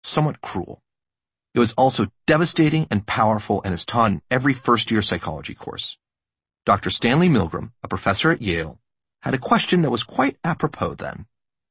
somewhat cruel. It was also devastating and powerful and is taught in every first-year psychology course. Dr. Stanley Milgram, a professor at Yale, had a question that was quite apropos then.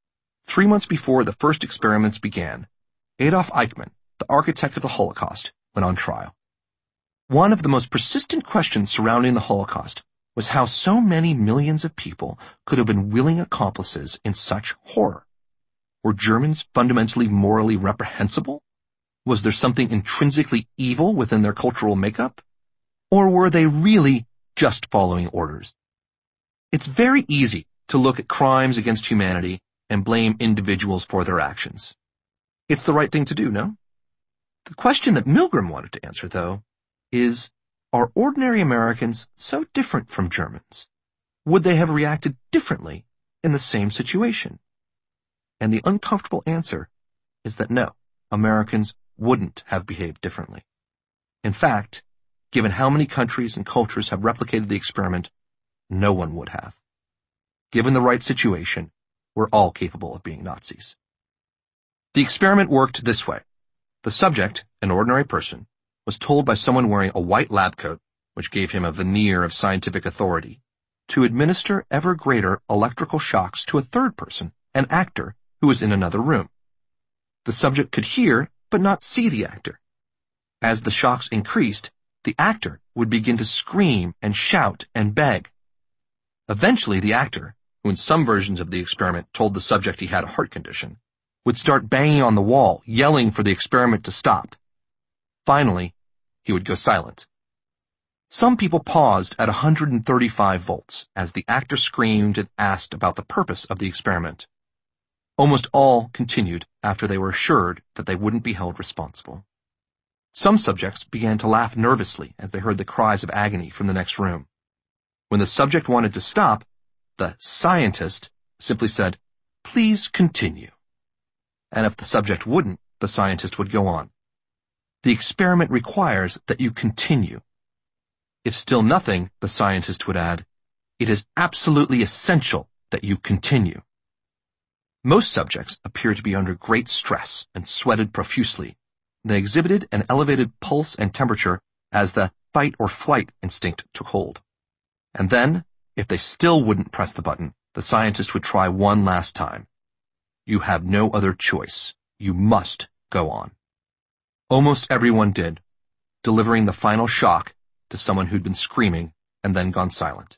3 months before the first experiments began, Adolf Eichmann, the architect of the Holocaust, went on trial. One of the most persistent questions surrounding the Holocaust was how so many millions of people could have been willing accomplices in such horror. Were Germans fundamentally morally reprehensible? Was there something intrinsically evil within their cultural makeup? Or were they really just following orders? It's very easy to look at crimes against humanity and blame individuals for their actions. It's the right thing to do, no? The question that Milgram wanted to answer, though, is, are ordinary Americans so different from Germans? Would they have reacted differently in the same situation? And the uncomfortable answer is that no, Americans wouldn't have behaved differently. In fact, given how many countries and cultures have replicated the experiment, no one would have. Given the right situation, we're all capable of being Nazis. The experiment worked this way. The subject, an ordinary person, was told by someone wearing a white lab coat, which gave him a veneer of scientific authority, to administer ever greater electrical shocks to a third person, an actor, who was in another room. The subject could hear but not see the actor. As the shocks increased, the actor would begin to scream and shout and beg. Eventually, the actor, who in some versions of the experiment told the subject he had a heart condition, would start banging on the wall, yelling for the experiment to stop. Finally, he would go silent. Some people paused at 135 volts as the actor screamed and asked about the purpose of the experiment. Almost all continued after they were assured that they wouldn't be held responsible. Some subjects began to laugh nervously as they heard the cries of agony from the next room. When the subject wanted to stop, the scientist simply said, "Please continue." And if the subject wouldn't, the scientist would go on. The experiment requires that you continue. If still nothing, the scientist would add, it is absolutely essential that you continue. Most subjects appeared to be under great stress and sweated profusely. They exhibited an elevated pulse and temperature as the fight or flight instinct took hold. And then, if they still wouldn't press the button, the scientist would try one last time. You have no other choice. You must go on. Almost everyone did, delivering the final shock to someone who'd been screaming and then gone silent.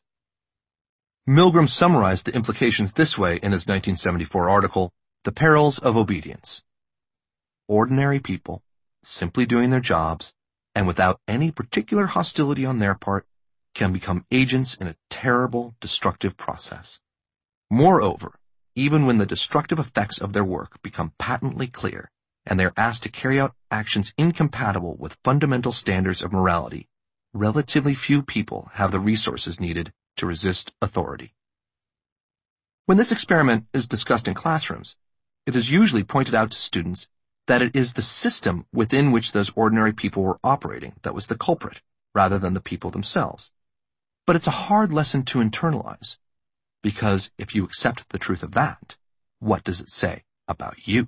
Milgram summarized the implications this way in his 1974 article, The Perils of Obedience. Ordinary people, simply doing their jobs, and without any particular hostility on their part, can become agents in a terrible, destructive process. Moreover, even when the destructive effects of their work become patently clear, and they are asked to carry out actions incompatible with fundamental standards of morality, relatively few people have the resources needed to resist authority. When this experiment is discussed in classrooms, it is usually pointed out to students that it is the system within which those ordinary people were operating that was the culprit, rather than the people themselves. But it's a hard lesson to internalize, because if you accept the truth of that, what does it say about you?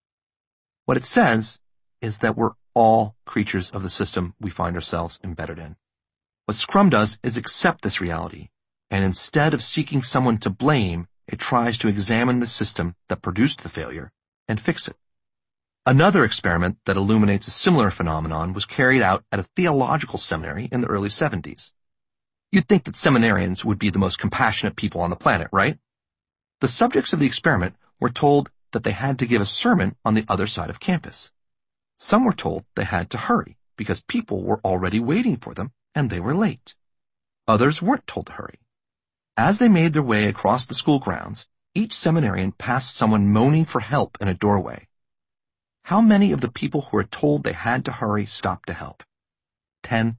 What it says is that we're all creatures of the system we find ourselves embedded in. What Scrum does is accept this reality, and instead of seeking someone to blame, it tries to examine the system that produced the failure and fix it. Another experiment that illuminates a similar phenomenon was carried out at a theological seminary in the early 70s. You'd think that seminarians would be the most compassionate people on the planet, right? The subjects of the experiment were told that they had to give a sermon on the other side of campus. Some were told they had to hurry because people were already waiting for them and they were late. Others weren't told to hurry. As they made their way across the school grounds, each seminarian passed someone moaning for help in a doorway. How many of the people who were told they had to hurry stopped to help? 10%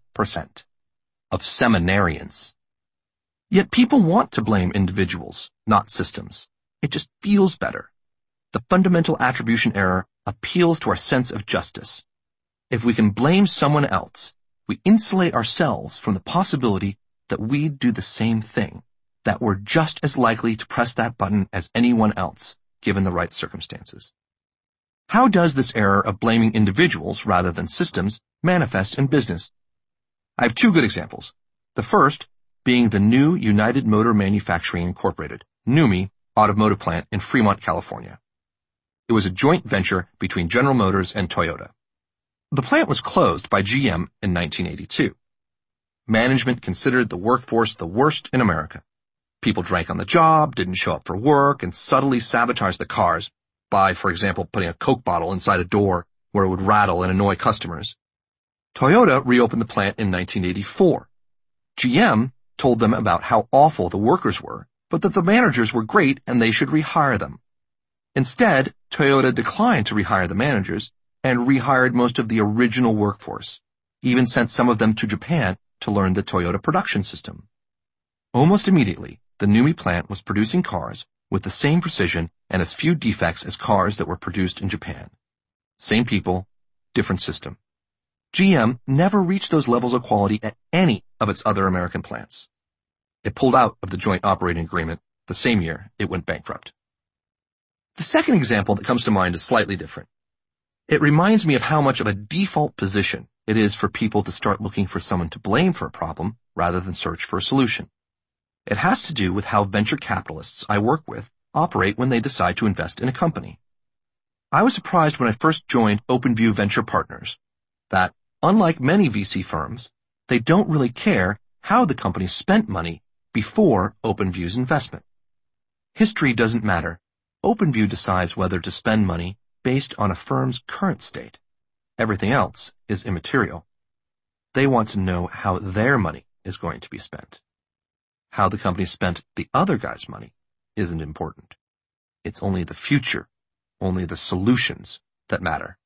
of seminarians. Yet people want to blame individuals, not systems. It just feels better. The fundamental attribution error appeals to our sense of justice. If we can blame someone else, we insulate ourselves from the possibility that we'd do the same thing, that we're just as likely to press that button as anyone else, given the right circumstances. How does this error of blaming individuals rather than systems manifest in business? I have two good examples. The first being the new United Motor Manufacturing Incorporated, NUMMI, automotive plant in Fremont, California. It was a joint venture between General Motors and Toyota. The plant was closed by GM in 1982. Management considered the workforce the worst in America. People drank on the job, didn't show up for work, and subtly sabotaged the cars by, for example, putting a Coke bottle inside a door where it would rattle and annoy customers. Toyota reopened the plant in 1984. GM told them about how awful the workers were, but that the managers were great and they should rehire them. Instead, Toyota declined to rehire the managers and rehired most of the original workforce, even sent some of them to Japan to learn the Toyota production system. Almost immediately, the NUMMI plant was producing cars with the same precision and as few defects as cars that were produced in Japan. Same people, different system. GM never reached those levels of quality at any of its other American plants. It pulled out of the joint operating agreement the same year it went bankrupt. The second example that comes to mind is slightly different. It reminds me of how much of a default position it is for people to start looking for someone to blame for a problem rather than search for a solution. It has to do with how venture capitalists I work with operate when they decide to invest in a company. I was surprised when I first joined OpenView Venture Partners that, unlike many VC firms, they don't really care how the company spent money before OpenView's investment. History doesn't matter. OpenView decides whether to spend money based on a firm's current state. Everything else is immaterial. They want to know how their money is going to be spent. How the company spent the other guy's money isn't important. It's only the future, only the solutions that matter.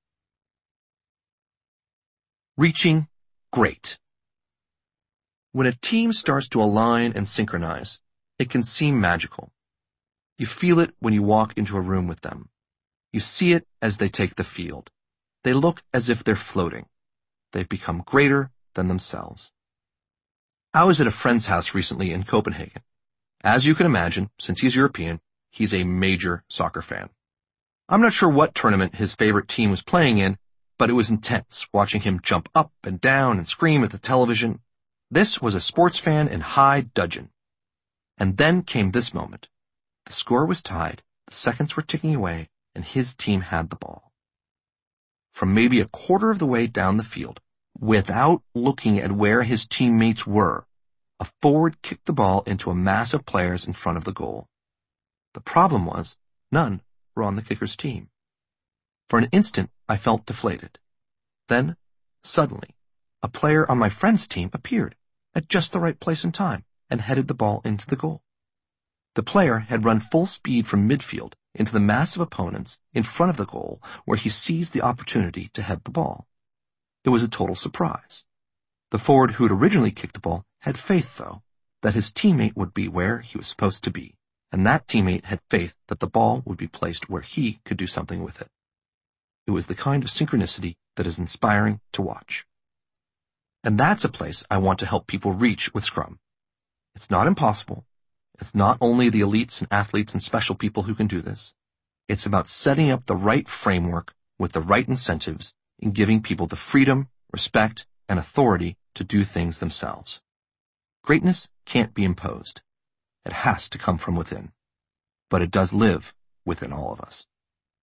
Reaching great. When a team starts to align and synchronize, it can seem magical. You feel it when you walk into a room with them. You see it as they take the field. They look as if they're floating. They've become greater than themselves. I was at a friend's house recently in Copenhagen. As you can imagine, since he's European, he's a major soccer fan. I'm not sure what tournament his favorite team was playing in, but it was intense watching him jump up and down and scream at the television. This was a sports fan in high dudgeon. And then came this moment. The score was tied, the seconds were ticking away, and his team had the ball. From maybe a quarter of the way down the field, without looking at where his teammates were, a forward kicked the ball into a mass of players in front of the goal. The problem was, none were on the kicker's team. For an instant, I felt deflated. Then, suddenly, a player on my friend's team appeared at just the right place and time and headed the ball into the goal. The player had run full speed from midfield into the mass of opponents in front of the goal where he seized the opportunity to head the ball. It was a total surprise. The forward who had originally kicked the ball had faith, though, that his teammate would be where he was supposed to be, and that teammate had faith that the ball would be placed where he could do something with it. It was the kind of synchronicity that is inspiring to watch. And that's a place I want to help people reach with Scrum. It's not impossible. It's not only the elites and athletes and special people who can do this. It's about setting up the right framework with the right incentives and giving people the freedom, respect, and authority to do things themselves. Greatness can't be imposed. It has to come from within. But it does live within all of us.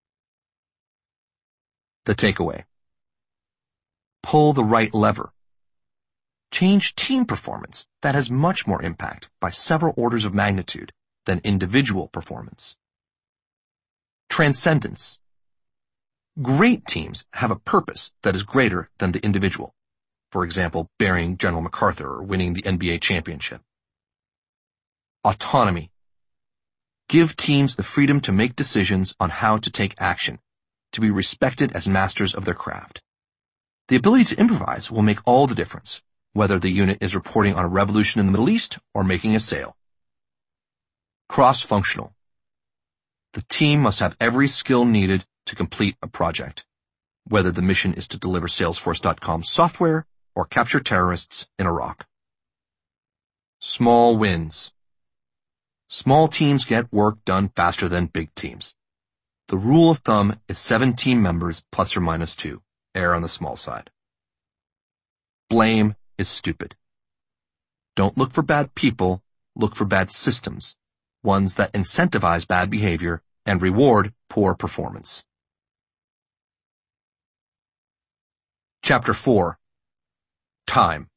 The takeaway. Pull the right lever. Change team performance that has much more impact by several orders of magnitude than individual performance. Transcendence. Great teams have a purpose that is greater than the individual. For example, burying General MacArthur or winning the NBA championship. Autonomy. Give teams the freedom to make decisions on how to take action, to be respected as masters of their craft. The ability to improvise will make all the difference, whether the unit is reporting on a revolution in the Middle East or making a sale. Cross-functional. The team must have every skill needed to complete a project, whether the mission is to deliver Salesforce.com software or capture terrorists in Iraq. Small wins. Small teams get work done faster than big teams. The rule of thumb is 7 team members plus or minus 2. Err on the small side. Blame is stupid. Don't look for bad people, look for bad systems, ones that incentivize bad behavior and reward poor performance. Chapter 4. Time.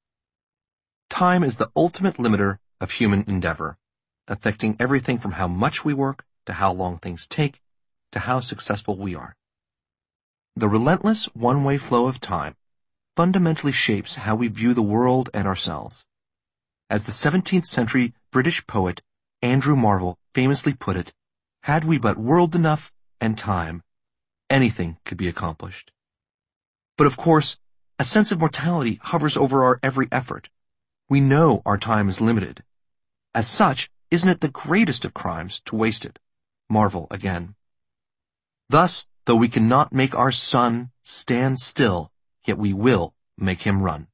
Time is the ultimate limiter of human endeavor, affecting everything from how much we work to how long things take to how successful we are. The relentless one-way flow of time fundamentally shapes how we view the world and ourselves. As the 17th century British poet Andrew Marvell famously put it, had we but world enough and time, anything could be accomplished. But of course, a sense of mortality hovers over our every effort. We know our time is limited. As such, isn't it the greatest of crimes to waste it? Marvell again. Thus, though we cannot make our sun stand still, yet we will make him run.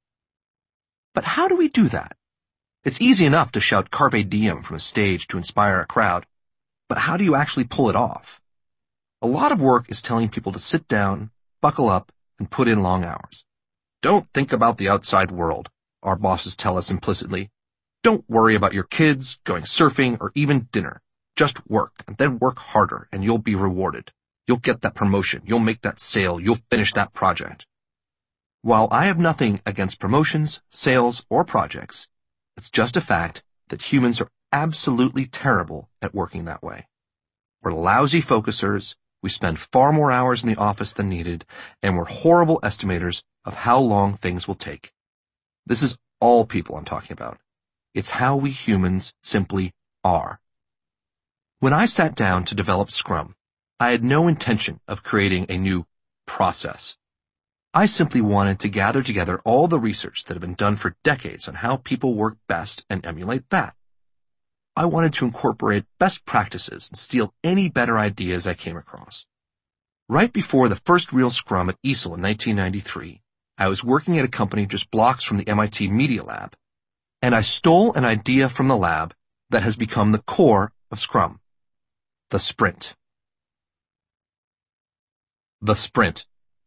But how do we do that? It's easy enough to shout carpe diem from a stage to inspire a crowd, but how do you actually pull it off? A lot of work is telling people to sit down, buckle up, and put in long hours. Don't think about the outside world, our bosses tell us implicitly. Don't worry about your kids, going surfing, or even dinner. Just work, and then work harder, and you'll be rewarded. You'll get that promotion, you'll make that sale, you'll finish that project. While I have nothing against promotions, sales, or projects, it's just a fact that humans are absolutely terrible at working that way. We're lousy focusers, we spend far more hours in the office than needed, and we're horrible estimators of how long things will take. This is all people I'm talking about. It's how we humans simply are. When I sat down to develop Scrum, I had no intention of creating a new process. I simply wanted to gather together all the research that had been done for decades on how people work best and emulate that. I wanted to incorporate best practices and steal any better ideas I came across. Right before the first real Scrum at EASL in 1993, I was working at a company just blocks from the MIT Media Lab, and I stole an idea from the lab that has become the core of Scrum. The sprint. The sprint.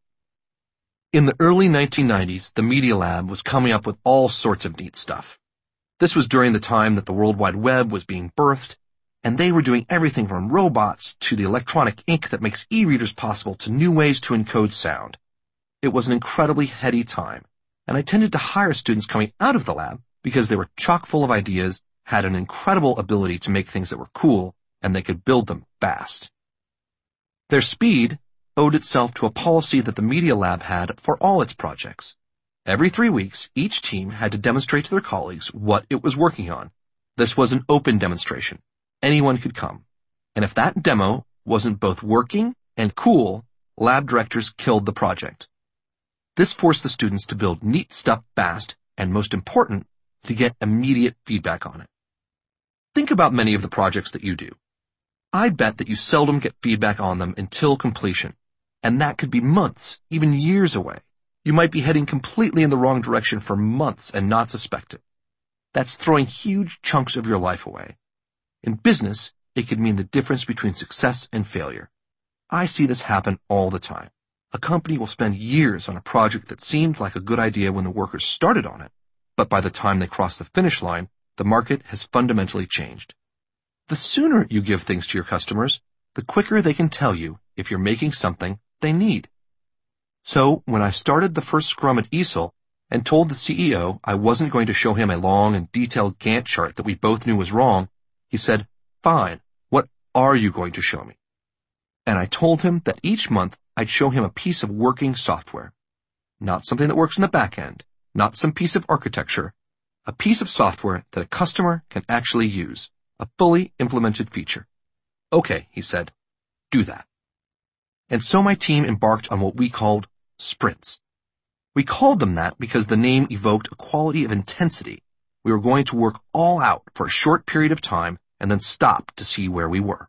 In the early 1990s, the Media Lab was coming up with all sorts of neat stuff. This was during the time that the World Wide Web was being birthed, and they were doing everything from robots to the electronic ink that makes e-readers possible to new ways to encode sound. It was an incredibly heady time, and I tended to hire students coming out of the lab because they were chock full of ideas, had an incredible ability to make things that were cool, and they could build them fast. Their speed owed itself to a policy that the Media Lab had for all its projects. Every 3 weeks, each team had to demonstrate to their colleagues what it was working on. This was an open demonstration. Anyone could come. And if that demo wasn't both working and cool, lab directors killed the project. This forced the students to build neat stuff fast, and most important, to get immediate feedback on it. Think about many of the projects that you do. I bet that you seldom get feedback on them until completion, and that could be months, even years away. You might be heading completely in the wrong direction for months and not suspect it. That's throwing huge chunks of your life away. In business, it could mean the difference between success and failure. I see this happen all the time. A company will spend years on a project that seemed like a good idea when the workers started on it, but by the time they cross the finish line, the market has fundamentally changed. The sooner you give things to your customers, the quicker they can tell you if you're making something they need. So, when I started the first Scrum at EASL and told the CEO I wasn't going to show him a long and detailed Gantt chart that we both knew was wrong, he said, "Fine, what are you going to show me?" And I told him that each month I'd show him a piece of working software. Not something that works in the back end, not some piece of architecture, a piece of software that a customer can actually use, a fully implemented feature. "Okay," he said, "do that." And so my team embarked on what we called sprints. We called them that because the name evoked a quality of intensity. We were going to work all out for a short period of time and then stop to see where we were.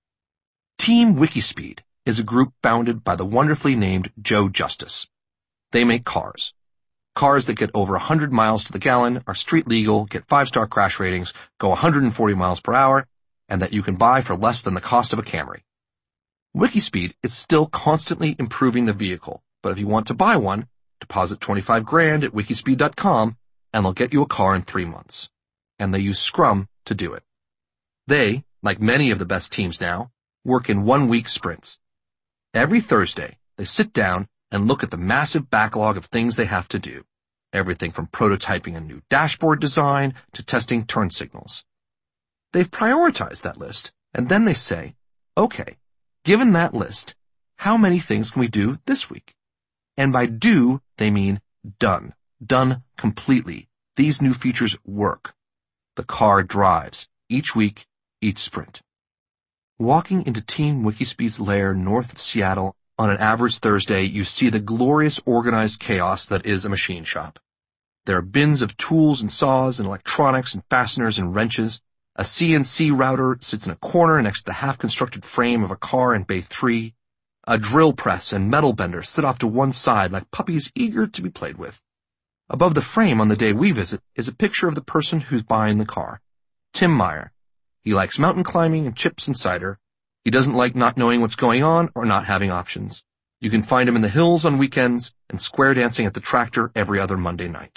Team Wikispeed is a group founded by the wonderfully named Joe Justice. They make cars. Cars that get over 100 miles to the gallon, are street legal, get 5-star crash ratings, go 140 miles per hour, and that you can buy for less than the cost of a Camry. Wikispeed is still constantly improving the vehicle, but if you want to buy one, deposit $25,000 at wikispeed.com and they'll get you a car in 3 months. And they use Scrum to do it. They, like many of the best teams now, work in 1-week sprints. Every Thursday, they sit down and look at the massive backlog of things they have to do. Everything from prototyping a new dashboard design to testing turn signals. They've prioritized that list, and then they say, okay, given that list, how many things can we do this week? And by do, they mean done. Done completely. These new features work. The car drives. Each week, each sprint. Walking into Team Wikispeed's lair north of Seattle on an average Thursday, you see the glorious organized chaos that is a machine shop. There are bins of tools and saws and electronics and fasteners and wrenches. A CNC router sits in a corner next to the half-constructed frame of a car in Bay 3. A drill press and metal bender sit off to one side like puppies eager to be played with. Above the frame on the day we visit is a picture of the person who's buying the car, Tim Meyer. He likes mountain climbing and chips and cider. He doesn't like not knowing what's going on or not having options. You can find him in the hills on weekends and square dancing at the tractor every other Monday night.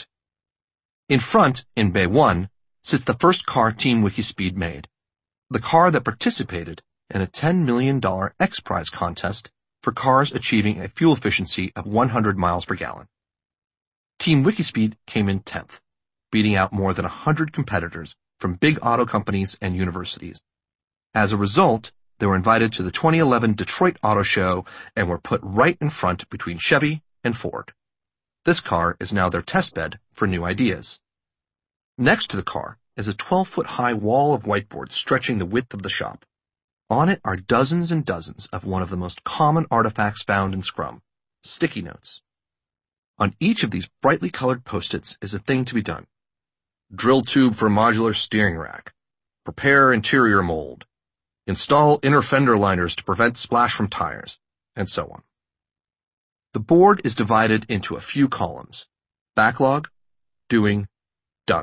In front, in Bay 1, sits the first car Team Wikispeed made. The car that participated in a $10 million X-Prize contest for cars achieving a fuel efficiency of 100 miles per gallon. Team Wikispeed came in 10th, beating out more than 100 competitors from big auto companies and universities. As a result, they were invited to the 2011 Detroit Auto Show and were put right in front between Chevy and Ford. This car is now their testbed for new ideas. Next to the car is a 12-foot-high wall of whiteboards stretching the width of the shop. On it are dozens and dozens of one of the most common artifacts found in Scrum, sticky notes. On each of these brightly colored Post-its is a thing to be done. Drill tube for modular steering rack. Prepare interior mold. Install inner fender liners to prevent splash from tires, and so on. The board is divided into a few columns. Backlog, doing, done.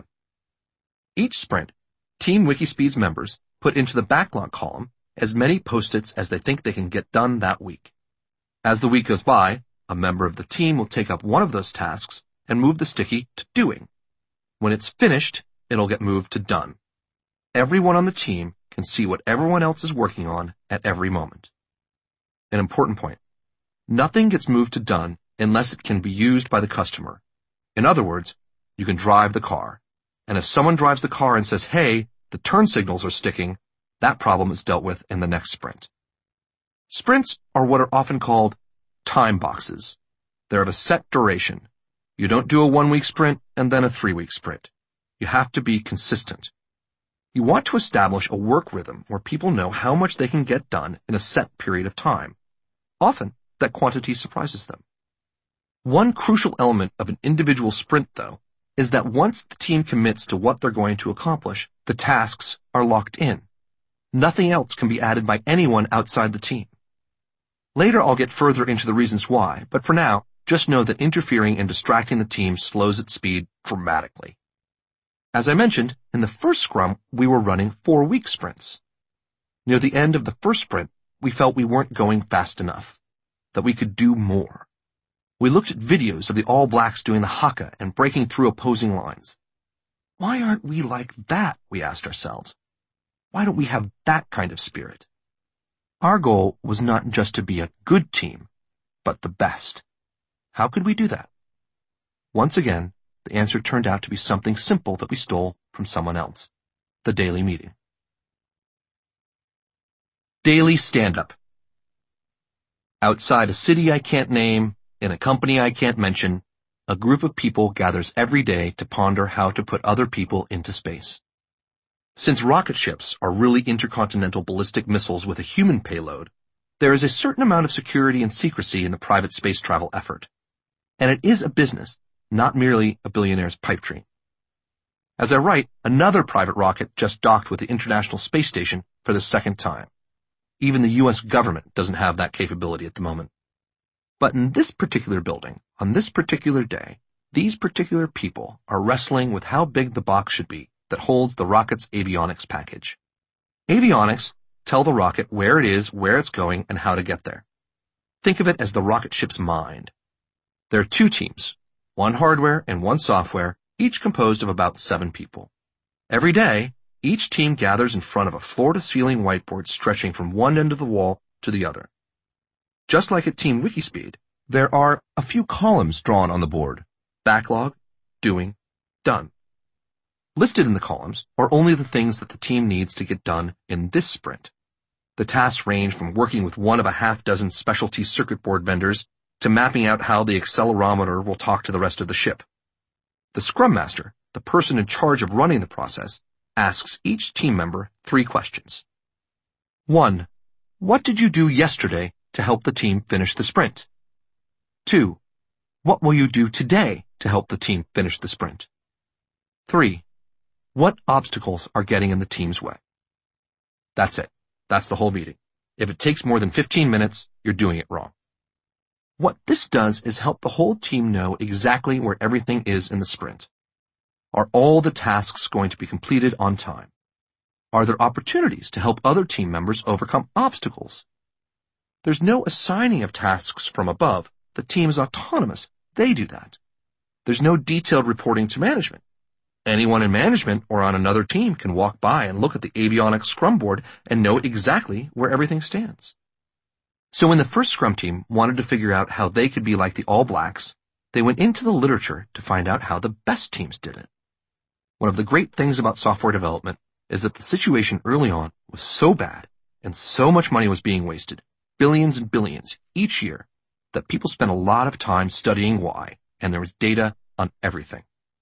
Each sprint, Team Wikispeed's members put into the backlog column as many Post-its as they think they can get done that week. As the week goes by, a member of the team will take up one of those tasks and move the sticky to doing. When it's finished, it'll get moved to done. Everyone on the team can see what everyone else is working on at every moment. An important point. Nothing gets moved to done unless it can be used by the customer. In other words, you can drive the car. And if someone drives the car and says, hey, the turn signals are sticking, that problem is dealt with in the next sprint. Sprints are what are often called time boxes. They're of a set duration. You don't do a 1-week sprint and then a 3-week sprint. You have to be consistent. You want to establish a work rhythm where people know how much they can get done in a set period of time. Often, that quantity surprises them. One crucial element of an individual sprint, though, is that once the team commits to what they're going to accomplish, the tasks are locked in. Nothing else can be added by anyone outside the team. Later I'll get further into the reasons why, but for now, just know that interfering and distracting the team slows its speed dramatically. As I mentioned, in the first Scrum, we were running 4-week sprints. Near the end of the first sprint, we felt we weren't going fast enough, that we could do more. We looked at videos of the All Blacks doing the haka and breaking through opposing lines. Why aren't we like that, we asked ourselves. Why don't we have that kind of spirit? Our goal was not just to be a good team, but the best. How could we do that? Once again, the answer turned out to be something simple that we stole from someone else. The daily meeting. Daily stand-up. Outside a city I can't name, in a company I can't mention, a group of people gathers every day to ponder how to put other people into space. Since rocket ships are really intercontinental ballistic missiles with a human payload, there is a certain amount of security and secrecy in the private space travel effort. And it is a business, not merely a billionaire's pipe dream. As I write, another private rocket just docked with the International Space Station for the second time. Even the U.S. government doesn't have that capability at the moment. But in this particular building, on this particular day, these particular people are wrestling with how big the box should be that holds the rocket's avionics package. Avionics tell the rocket where it is, where it's going, and how to get there. Think of it as the rocket ship's mind. There are 2 teams, one hardware and one software, each composed of about 7 people. Every day, each team gathers in front of a floor-to-ceiling whiteboard stretching from one end of the wall to the other. Just like at Team Wikispeed, there are a few columns drawn on the board: backlog, doing, done. Listed in the columns are only the things that the team needs to get done in this sprint. The tasks range from working with one of a half-dozen specialty circuit board vendors to mapping out how the accelerometer will talk to the rest of the ship. The Scrum Master, the person in charge of running the process, asks each team member 3 questions. 1. What did you do yesterday to help the team finish the sprint? 2. What will you do today to help the team finish the sprint? 3. What obstacles are getting in the team's way? That's it. That's the whole meeting. If it takes more than 15 minutes, you're doing it wrong. What this does is help the whole team know exactly where everything is in the sprint. Are all the tasks going to be completed on time? Are there opportunities to help other team members overcome obstacles? There's no assigning of tasks from above. The team is autonomous. They do that. There's no detailed reporting to management. Anyone in management or on another team can walk by and look at the avionics Scrum board and know exactly where everything stands. So when the first Scrum team wanted to figure out how they could be like the All Blacks, they went into the literature to find out how the best teams did it. One of the great things about software development is that the situation early on was so bad and so much money was being wasted, billions and billions each year, that people spent a lot of time studying why, and there was data on everything.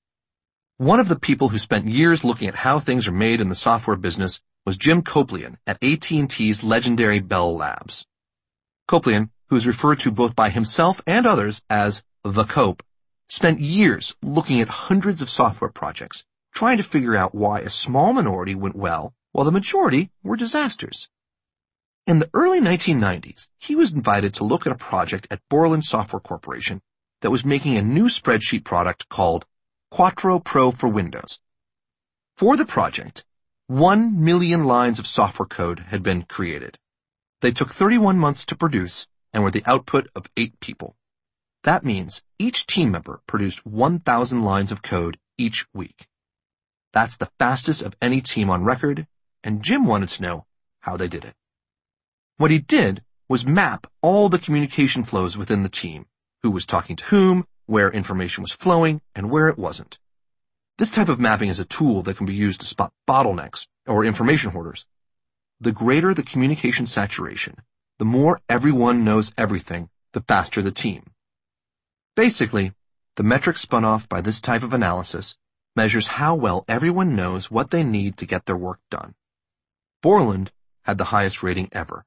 One of the people who spent years looking at how things are made in the software business was Jim Coplian at AT&T's legendary Bell Labs. Coplian, who is referred to both by himself and others as the Cope, spent years looking at hundreds of software projects, trying to figure out why a small minority went well while the majority were disasters. In the early 1990s, he was invited to look at a project at Borland Software Corporation that was making a new spreadsheet product called Quattro Pro for Windows. For the project, 1 million lines of software code had been created. They took 31 months to produce and were the output of 8 people. That means each team member produced 1,000 lines of code each week. That's the fastest of any team on record, and Jim wanted to know how they did it. What he did was map all the communication flows within the team, who was talking to whom, where information was flowing, and where it wasn't. This type of mapping is a tool that can be used to spot bottlenecks or information hoarders. The greater the communication saturation, the more everyone knows everything, the faster the team. Basically, the metric spun off by this type of analysis measures how well everyone knows what they need to get their work done. Borland had the highest rating ever,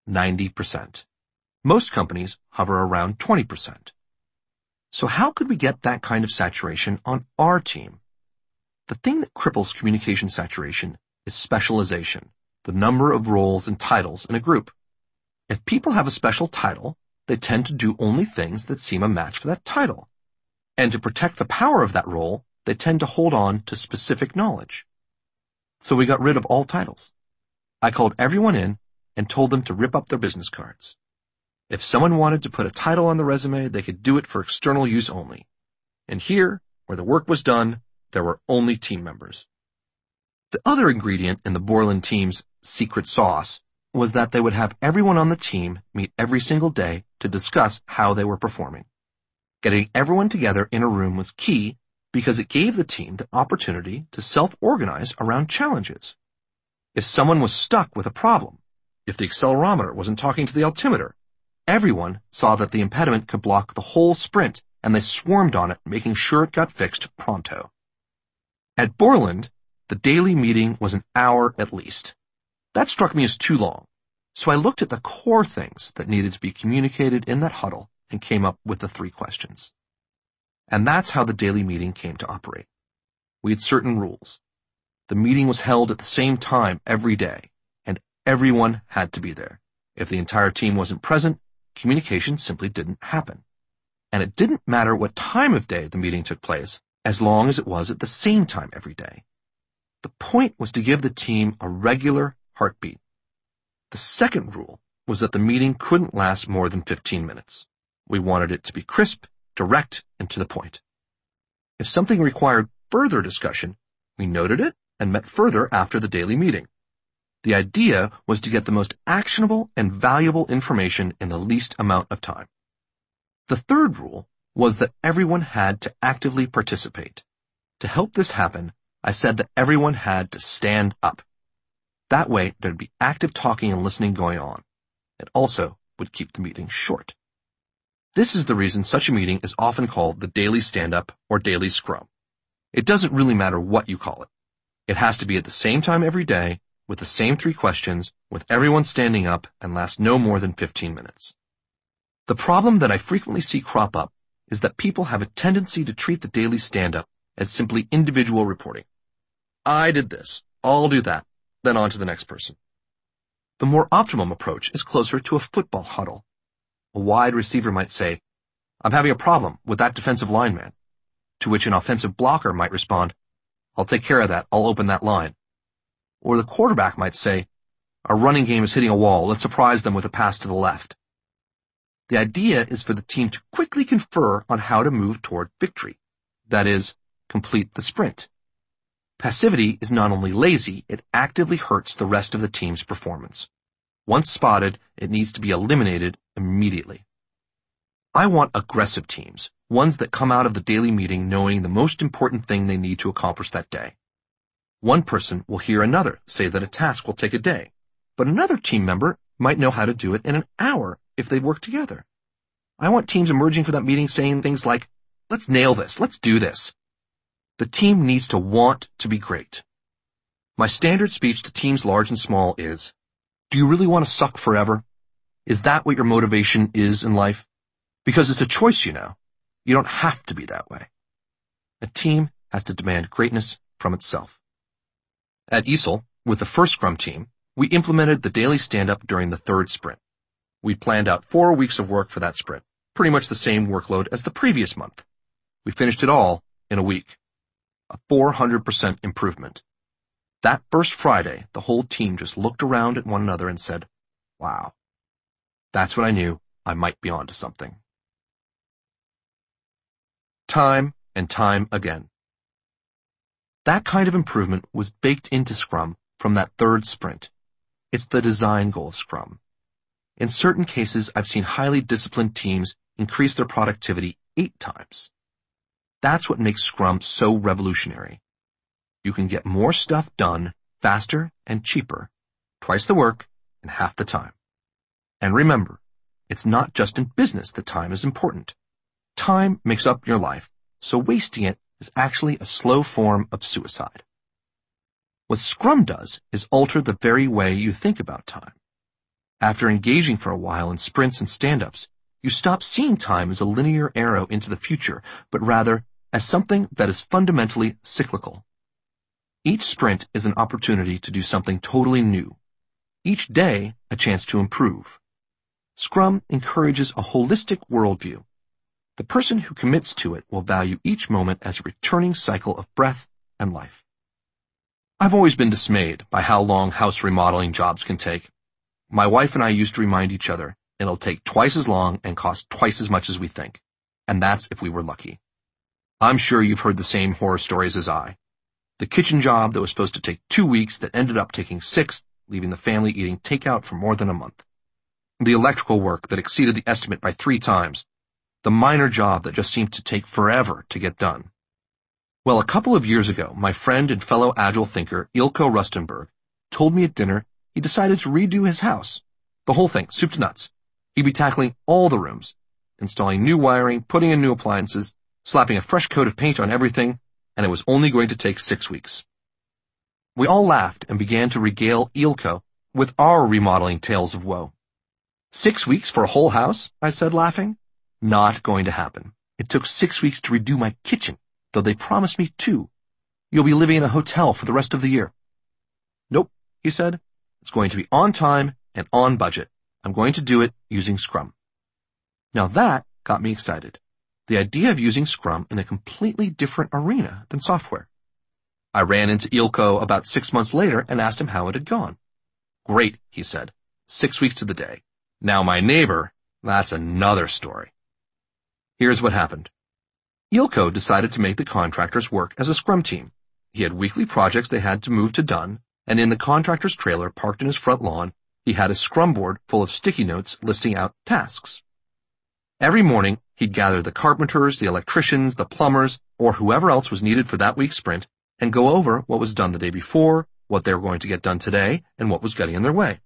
90%. Most companies hover around 20%. So how could we get that kind of saturation on our team? The thing that cripples communication saturation is specialization, the number of roles and titles in a group. If people have a special title, they tend to do only things that seem a match for that title. And to protect the power of that role, they tend to hold on to specific knowledge. So we got rid of all titles. I called everyone in and told them to rip up their business cards. If someone wanted to put a title on the resume, they could do it for external use only. And here, where the work was done, there were only team members. The other ingredient in the Borland team's secret sauce was that they would have everyone on the team meet every single day to discuss how they were performing. Getting everyone together in a room was key because it gave the team the opportunity to self-organize around challenges. If someone was stuck with a problem, if the accelerometer wasn't talking to the altimeter, everyone saw that the impediment could block the whole sprint, and they swarmed on it, making sure it got fixed pronto. At Borland, the daily meeting was an hour at least. That struck me as too long, so I looked at the core things that needed to be communicated in that huddle and came up with the 3 questions. And that's how the daily meeting came to operate. We had certain rules. The meeting was held at the same time every day, and everyone had to be there. If the entire team wasn't present, communication simply didn't happen. And it didn't matter what time of day the meeting took place, as long as it was at the same time every day. The point was to give the team a regular heartbeat. The second rule was that the meeting couldn't last more than 15 minutes. We wanted it to be crisp, direct, and to the point. If something required further discussion, we noted it and met further after the daily meeting. The idea was to get the most actionable and valuable information in the least amount of time. The third rule was that everyone had to actively participate. To help this happen, I said that everyone had to stand up. That way, there'd be active talking and listening going on. It also would keep the meeting short. This is the reason such a meeting is often called the daily stand-up or daily scrum. It doesn't really matter what you call it. It has to be at the same time every day, with the same 3 questions, with everyone standing up, and last no more than 15 minutes. The problem that I frequently see crop up is that people have a tendency to treat the daily stand-up as simply individual reporting. I did this, I'll do that, then on to the next person. The more optimum approach is closer to a football huddle. A wide receiver might say, "I'm having a problem with that defensive lineman," to which an offensive blocker might respond, "I'll take care of that, I'll open that line." Or the quarterback might say, "Our running game is hitting a wall, let's surprise them with a pass to the left." The idea is for the team to quickly confer on how to move toward victory. That is, complete the sprint. Passivity is not only lazy, it actively hurts the rest of the team's performance. Once spotted, it needs to be eliminated immediately. I want aggressive teams, ones that come out of the daily meeting knowing the most important thing they need to accomplish that day. One person will hear another say that a task will take a day, but another team member might know how to do it in an hour if they work together. I want teams emerging from that meeting saying things like, "Let's nail this, let's do this." The team needs to want to be great. My standard speech to teams large and small is, do you really want to suck forever? Is that what your motivation is in life? Because it's a choice, you know. You don't have to be that way. A team has to demand greatness from itself. At Easel, with the first Scrum team, we implemented the daily stand-up during the 3rd sprint. We planned out 4 weeks of work for that sprint, pretty much the same workload as the previous month. We finished it all in a week. A 400% improvement. That first Friday, the whole team just looked around at one another and said, "Wow." That's when I knew I might be onto something. Time and time again. That kind of improvement was baked into Scrum from that 3rd sprint. It's the design goal of Scrum. In certain cases, I've seen highly disciplined teams increase their productivity 8 times. That's what makes Scrum so revolutionary. You can get more stuff done faster and cheaper, twice the work and half the time. And remember, it's not just in business that time is important. Time makes up your life, so wasting it is actually a slow form of suicide. What Scrum does is alter the very way you think about time. After engaging for a while in sprints and stand-ups, you stop seeing time as a linear arrow into the future, but rather as something that is fundamentally cyclical. Each sprint is an opportunity to do something totally new. Each day, a chance to improve. Scrum encourages a holistic worldview. The person who commits to it will value each moment as a returning cycle of breath and life. I've always been dismayed by how long house remodeling jobs can take. My wife and I used to remind each other it'll take twice as long and cost twice as much as we think. And that's if we were lucky. I'm sure you've heard the same horror stories as I. The kitchen job that was supposed to take 2 weeks that ended up taking 6, leaving the family eating takeout for more than a month. The electrical work that exceeded the estimate by 3 times. The minor job that just seemed to take forever to get done. Well, a couple of years ago, my friend and fellow Agile thinker, Ilko Rustenberg, told me at dinner he decided to redo his house. The whole thing, soup to nuts. He'd be tackling all the rooms, installing new wiring, putting in new appliances, slapping a fresh coat of paint on everything, and it was only going to take 6 weeks. We all laughed and began to regale Ilko with our remodeling tales of woe. 6 weeks for a whole house? I said, laughing. Not going to happen. It took 6 weeks to redo my kitchen, though they promised me 2. You'll be living in a hotel for the rest of the year. Nope, he said. It's going to be on time and on budget. I'm going to do it using Scrum. Now that got me excited. The idea of using Scrum in a completely different arena than software. I ran into Ilko about 6 months later and asked him how it had gone. Great, he said. 6 weeks to the day. Now my neighbor, that's another story. Here's what happened. Eelco decided to make the contractors work as a scrum team. He had weekly projects they had to move to done, and in the contractor's trailer parked in his front lawn, he had a scrum board full of sticky notes listing out tasks. Every morning, he'd gather the carpenters, the electricians, the plumbers, or whoever else was needed for that week's sprint, and go over what was done the day before, what they were going to get done today, and what was getting in their way.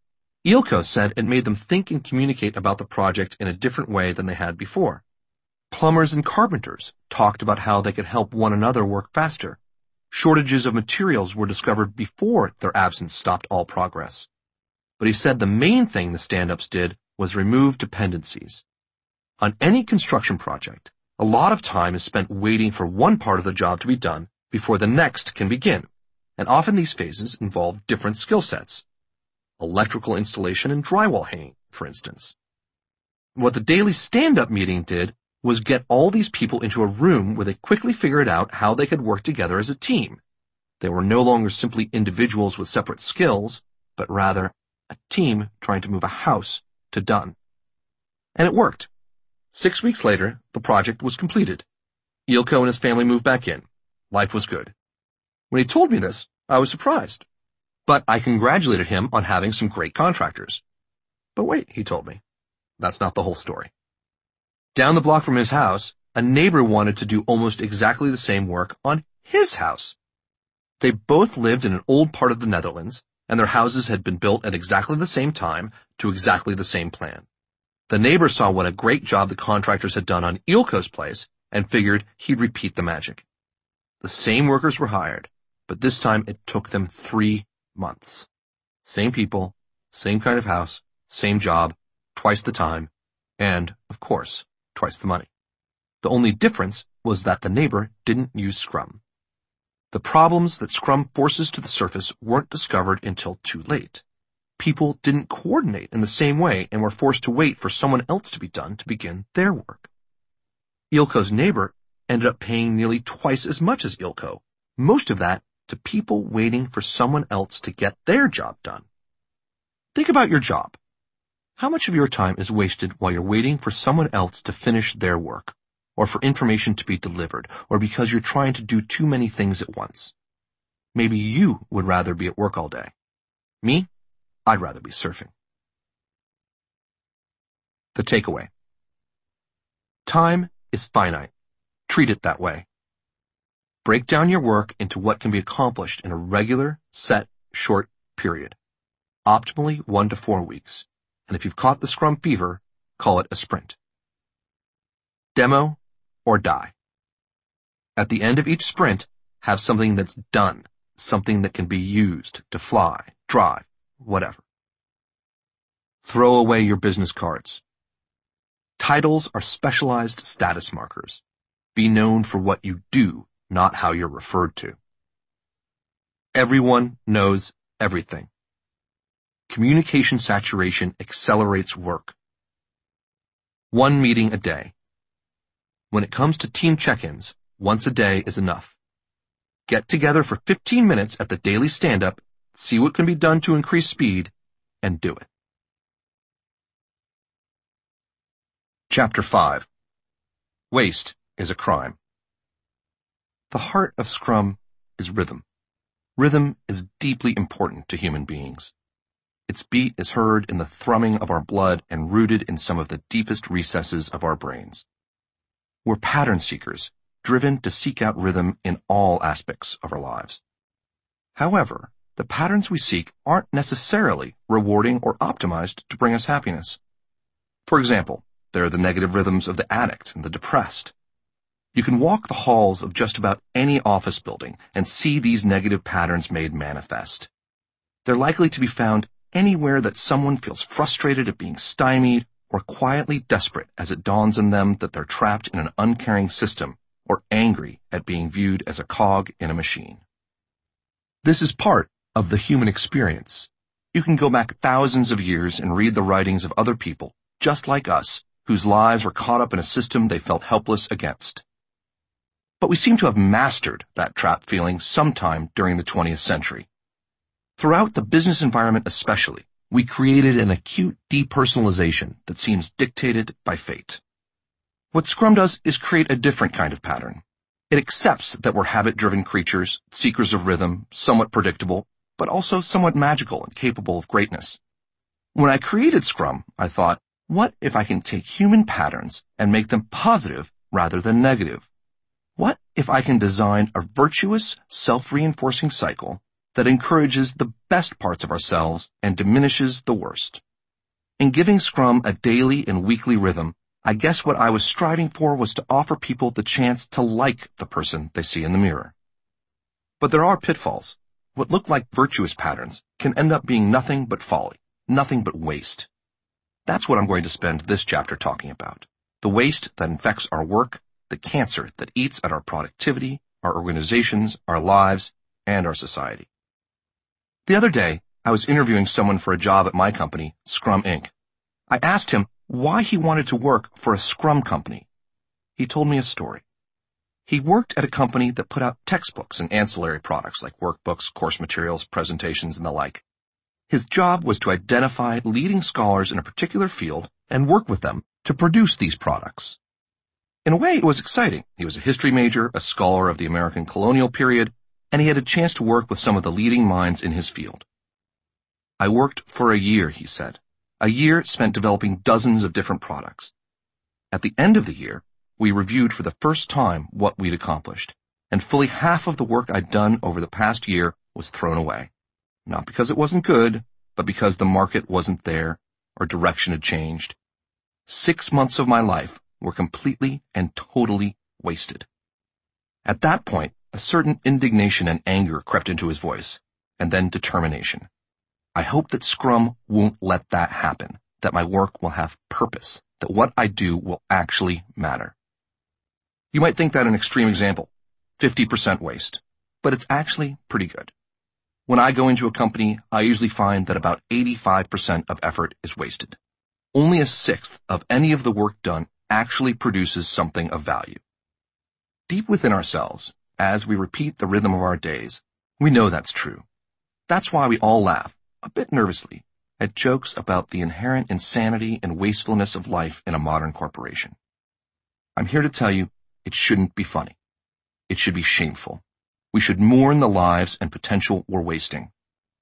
Eelco said it made them think and communicate about the project in a different way than they had before. Plumbers and carpenters talked about how they could help one another work faster. Shortages of materials were discovered before their absence stopped all progress. But he said the main thing the stand-ups did was remove dependencies. On any construction project, a lot of time is spent waiting for one part of the job to be done before the next can begin, and often these phases involve different skill sets. Electrical installation and drywall hanging, for instance. What the daily stand-up meeting did was get all these people into a room where they quickly figured out how they could work together as a team. They were no longer simply individuals with separate skills, but rather a team trying to move a house to done. And it worked. 6 weeks later, the project was completed. Eelco and his family moved back in. Life was good. When he told me this, I was surprised. But I congratulated him on having some great contractors. But wait, he told me. That's not the whole story. Down the block from his house, a neighbor wanted to do almost exactly the same work on his house. They both lived in an old part of the Netherlands, and their houses had been built at exactly the same time to exactly the same plan. The neighbor saw what a great job the contractors had done on Eelco's place and figured he'd repeat the magic. The same workers were hired, but this time it took them 3 months. Same people, same kind of house, same job, twice the time, and, of course, twice the money. The only difference was that the neighbor didn't use Scrum. The problems that Scrum forces to the surface weren't discovered until too late. People didn't coordinate in the same way and were forced to wait for someone else to be done to begin their work. Eelco's neighbor ended up paying nearly twice as much as Eelco, most of that to people waiting for someone else to get their job done. Think about your job. How much of your time is wasted while you're waiting for someone else to finish their work, or for information to be delivered, or because you're trying to do too many things at once? Maybe you would rather be at work all day. Me? I'd rather be surfing. The takeaway. Time is finite. Treat it that way. Break down your work into what can be accomplished in a regular, set, short period. Optimally 1 to 4 weeks. And if you've caught the Scrum fever, call it a sprint. Demo or die. At the end of each sprint, have something that's done, something that can be used to fly, drive, whatever. Throw away your business cards. Titles are specialized status markers. Be known for what you do, not how you're referred to. Everyone knows everything. Communication saturation accelerates work. 1 meeting a day. When it comes to team check-ins, once a day is enough. Get together for 15 minutes at the daily stand-up, see what can be done to increase speed, and do it. Chapter 5. Waste is a crime. The heart of Scrum is rhythm. Rhythm is deeply important to human beings. Its beat is heard in the thrumming of our blood and rooted in some of the deepest recesses of our brains. We're pattern seekers, driven to seek out rhythm in all aspects of our lives. However, the patterns we seek aren't necessarily rewarding or optimized to bring us happiness. For example, there are the negative rhythms of the addict and the depressed. You can walk the halls of just about any office building and see these negative patterns made manifest. They're likely to be found anywhere that someone feels frustrated at being stymied or quietly desperate as it dawns on them that they're trapped in an uncaring system or angry at being viewed as a cog in a machine. This is part of the human experience. You can go back thousands of years and read the writings of other people, just like us, whose lives were caught up in a system they felt helpless against. But we seem to have mastered that trapped feeling sometime during the 20th century. Throughout the business environment especially, we created an acute depersonalization that seems dictated by fate. What Scrum does is create a different kind of pattern. It accepts that we're habit-driven creatures, seekers of rhythm, somewhat predictable, but also somewhat magical and capable of greatness. When I created Scrum, I thought, what if I can take human patterns and make them positive rather than negative? What if I can design a virtuous, self-reinforcing cycle that encourages the best parts of ourselves and diminishes the worst? In giving Scrum a daily and weekly rhythm, I guess what I was striving for was to offer people the chance to like the person they see in the mirror. But there are pitfalls. What look like virtuous patterns can end up being nothing but folly, nothing but waste. That's what I'm going to spend this chapter talking about. The waste that infects our work, the cancer that eats at our productivity, our organizations, our lives, and our society. The other day, I was interviewing someone for a job at my company, Scrum Inc. I asked him why he wanted to work for a Scrum company. He told me a story. He worked at a company that put out textbooks and ancillary products like workbooks, course materials, presentations, and the like. His job was to identify leading scholars in a particular field and work with them to produce these products. In a way, it was exciting. He was a history major, a scholar of the American colonial period, and he had a chance to work with some of the leading minds in his field. I worked for a year, he said. A year spent developing dozens of different products. At the end of the year, we reviewed for the first time what we'd accomplished, and fully half of the work I'd done over the past year was thrown away. Not because it wasn't good, but because the market wasn't there or direction had changed. 6 months of my life were completely and totally wasted. At that point, a certain indignation and anger crept into his voice, and then determination. I hope that Scrum won't let that happen, that my work will have purpose, that what I do will actually matter. You might think that an extreme example, 50% waste, but it's actually pretty good. When I go into a company, I usually find that about 85% of effort is wasted. Only a sixth of any of the work done actually produces something of value. Deep within ourselves, as we repeat the rhythm of our days, we know that's true. That's why we all laugh, a bit nervously, at jokes about the inherent insanity and wastefulness of life in a modern corporation. I'm here to tell you, it shouldn't be funny. It should be shameful. We should mourn the lives and potential we're wasting.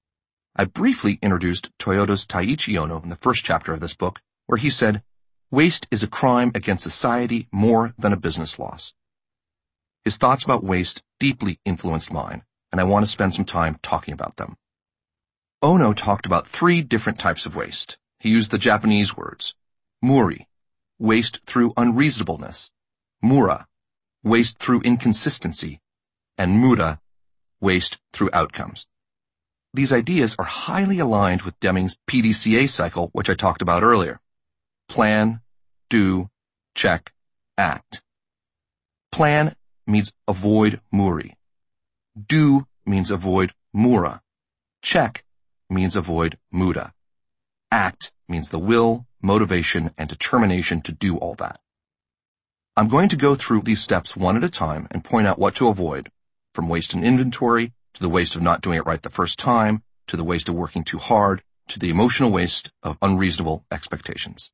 I briefly introduced Toyota's Taiichi Ohno in the first chapter of this book, where he said, "Waste is a crime against society more than a business loss." His thoughts about waste deeply influenced mine, and I want to spend some time talking about them. Ohno talked about 3 different types of waste. He used the Japanese words, muri, waste through unreasonableness, mura, waste through inconsistency, and mura, waste through outcomes. These ideas are highly aligned with Deming's PDCA cycle, which I talked about earlier. Plan, do, check, act. Plan means avoid muri. Do means avoid mura. Check means avoid mura. Act means the will, motivation, and determination to do all that. I'm going to go through these steps one at a time and point out what to avoid, from waste in inventory, to the waste of not doing it right the first time, to the waste of working too hard, to the emotional waste of unreasonable expectations.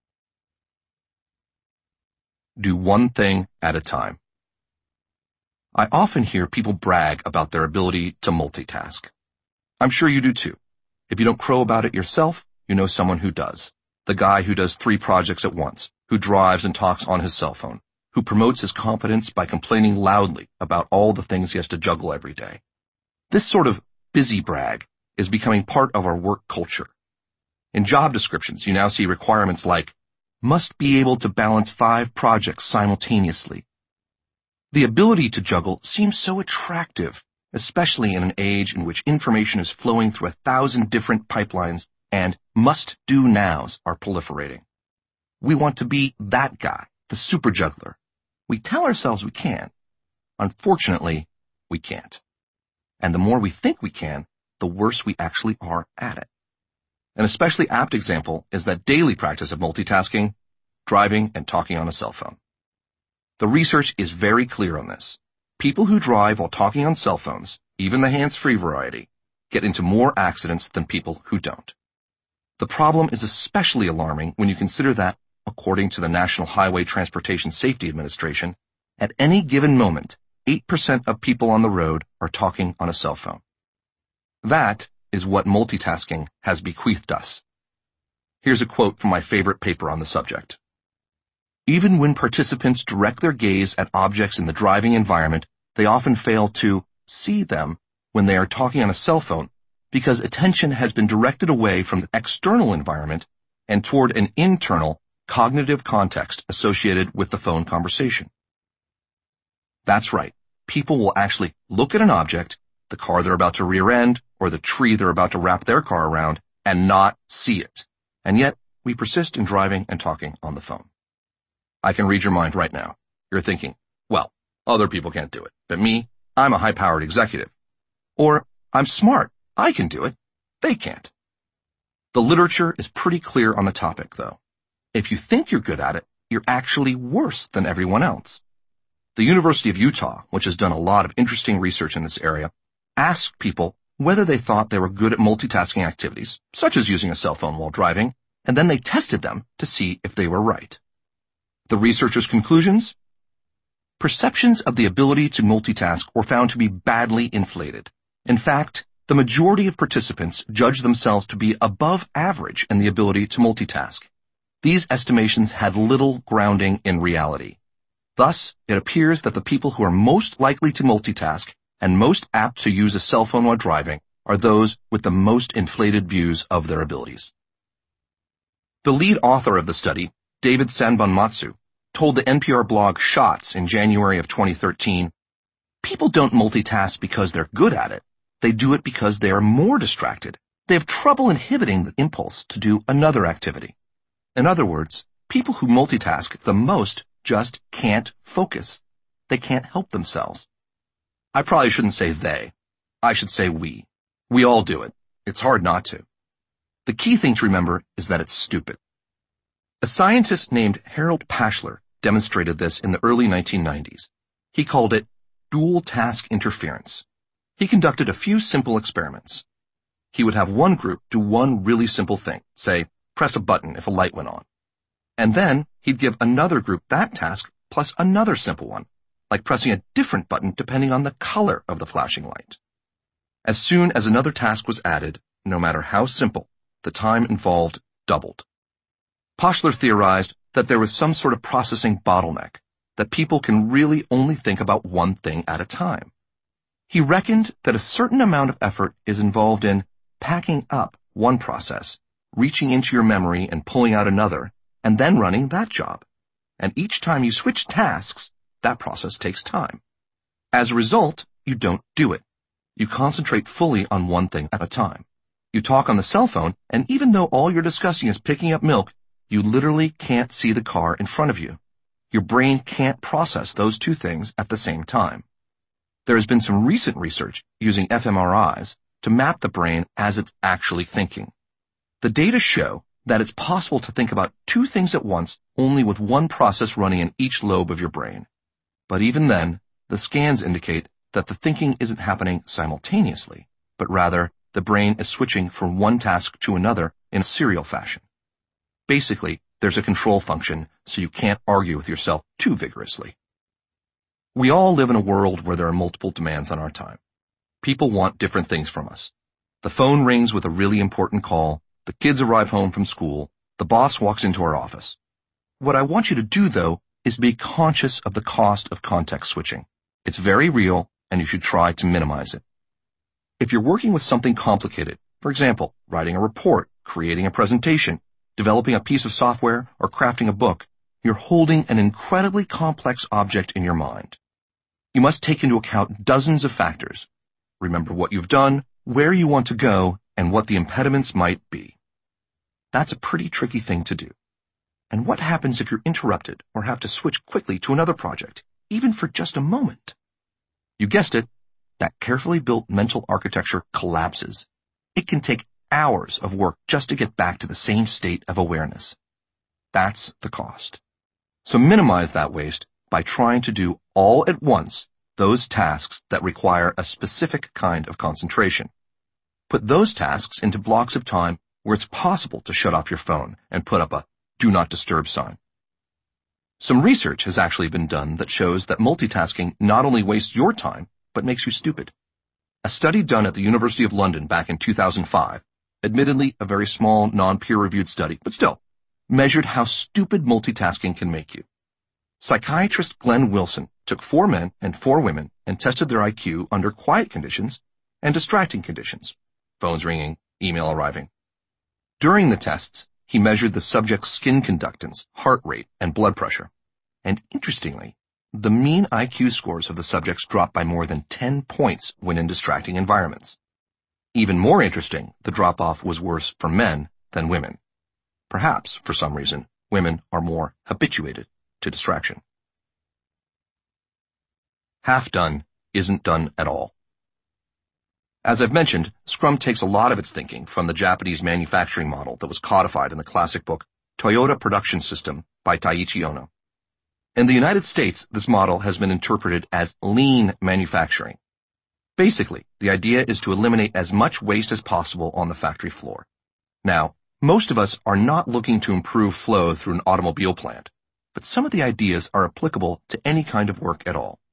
Do one thing at a time. I often hear people brag about their ability to multitask. I'm sure you do too. If you don't crow about it yourself, you know someone who does. The guy who does 3 projects at once, who drives and talks on his cell phone, who promotes his competence by complaining loudly about all the things he has to juggle every day. This sort of busy brag is becoming part of our work culture. In job descriptions, you now see requirements like, must be able to balance 5 projects simultaneously. The ability to juggle seems so attractive, especially in an age in which information is flowing through 1,000 different pipelines and must-do-nows are proliferating. We want to be that guy, the super juggler. We tell ourselves we can. Unfortunately, we can't. And the more we think we can, the worse we actually are at it. An especially apt example is that daily practice of multitasking, driving and talking on a cell phone. The research is very clear on this. People who drive while talking on cell phones, even the hands-free variety, get into more accidents than people who don't. The problem is especially alarming when you consider that, according to the National Highway Transportation Safety Administration, at any given moment, 8% of people on the road are talking on a cell phone. That is what multitasking has bequeathed us. Here's a quote from my favorite paper on the subject. Even when participants direct their gaze at objects in the driving environment, they often fail to see them when they are talking on a cell phone because attention has been directed away from the external environment and toward an internal, cognitive context associated with the phone conversation. That's right. People will actually look at an object, the car they're about to rear end, or the tree they're about to wrap their car around, and not see it. And yet, we persist in driving and talking on the phone. I can read your mind right now. You're thinking, well, other people can't do it, but me, I'm a high-powered executive. Or, I'm smart, I can do it, they can't. The literature is pretty clear on the topic, though. If you think you're good at it, you're actually worse than everyone else. The University of Utah, which has done a lot of interesting research in this area, asked people whether they thought they were good at multitasking activities, such as using a cell phone while driving, and then they tested them to see if they were right. The researchers' conclusions? Perceptions of the ability to multitask were found to be badly inflated. In fact, the majority of participants judged themselves to be above average in the ability to multitask. These estimations had little grounding in reality. Thus, it appears that the people who are most likely to multitask and most apt to use a cell phone while driving are those with the most inflated views of their abilities. The lead author of the study, David Sanbonmatsu, told the NPR blog Shots in January of 2013, "People don't multitask because they're good at it. They do it because they are more distracted. They have trouble inhibiting the impulse to do another activity." In other words, people who multitask the most just can't focus. They can't help themselves. I probably shouldn't say they. I should say we. We all do it. It's hard not to. The key thing to remember is that it's stupid. A scientist named Harold Pashler demonstrated this in the early 1990s. He called it dual task interference. He conducted a few simple experiments. He would have one group do one really simple thing, say, press a button if a light went on. And then he'd give another group that task plus another simple one, like pressing a different button depending on the color of the flashing light. As soon as another task was added, no matter how simple, the time involved doubled. Pashler theorized that there was some sort of processing bottleneck, that people can really only think about one thing at a time. He reckoned that a certain amount of effort is involved in packing up one process, reaching into your memory and pulling out another, and then running that job. And each time you switch tasks, that process takes time. As a result, you don't do it. You concentrate fully on one thing at a time. You talk on the cell phone, and even though all you're discussing is picking up milk, you literally can't see the car in front of you. Your brain can't process those two things at the same time. There has been some recent research using fMRIs to map the brain as it's actually thinking. The data show that it's possible to think about two things at once only with one process running in each lobe of your brain. But even then, the scans indicate that the thinking isn't happening simultaneously, but rather the brain is switching from one task to another in a serial fashion. Basically, there's a control function, so you can't argue with yourself too vigorously. We all live in a world where there are multiple demands on our time. People want different things from us. The phone rings with a really important call, the kids arrive home from school, the boss walks into our office. What I want you to do, though, is be conscious of the cost of context switching. It's very real, and you should try to minimize it. If you're working with something complicated, for example, writing a report, creating a presentation, developing a piece of software, or crafting a book, you're holding an incredibly complex object in your mind. You must take into account dozens of factors. Remember what you've done, where you want to go, and what the impediments might be. That's a pretty tricky thing to do. And what happens if you're interrupted or have to switch quickly to another project, even for just a moment? You guessed it, that carefully built mental architecture collapses. It can take hours of work just to get back to the same state of awareness. That's the cost. So minimize that waste by trying to do all at once those tasks that require a specific kind of concentration. Put those tasks into blocks of time where it's possible to shut off your phone and put up a do not disturb sign. Some research has actually been done that shows that multitasking not only wastes your time, but makes you stupid. A study done at the University of London back in 2005, admittedly a very small, non-peer-reviewed study, but still, measured how stupid multitasking can make you. Psychiatrist Glenn Wilson took 4 men and 4 women and tested their IQ under quiet conditions and distracting conditions, phones ringing, email arriving. During the tests, he measured the subject's skin conductance, heart rate, and blood pressure. And interestingly, the mean IQ scores of the subjects dropped by more than 10 points when in distracting environments. Even more interesting, the drop-off was worse for men than women. Perhaps, for some reason, women are more habituated to distraction. Half done isn't done at all. As I've mentioned, Scrum takes a lot of its thinking from the Japanese manufacturing model that was codified in the classic book Toyota Production System by Taiichi Ohno. In the United States, this model has been interpreted as lean manufacturing. Basically, the idea is to eliminate as much waste as possible on the factory floor. Now, most of us are not looking to improve flow through an automobile plant, but some of the ideas are applicable to any kind of work at all.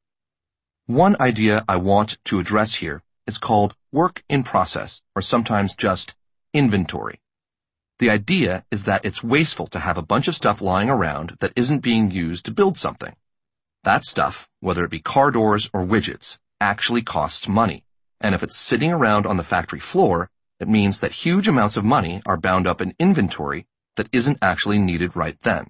One idea I want to address here is called work in process, or sometimes just inventory. The idea is that it's wasteful to have a bunch of stuff lying around that isn't being used to build something. That stuff, whether it be car doors or widgets, actually costs money, and if it's sitting around on the factory floor, it means that huge amounts of money are bound up in inventory that isn't actually needed right then.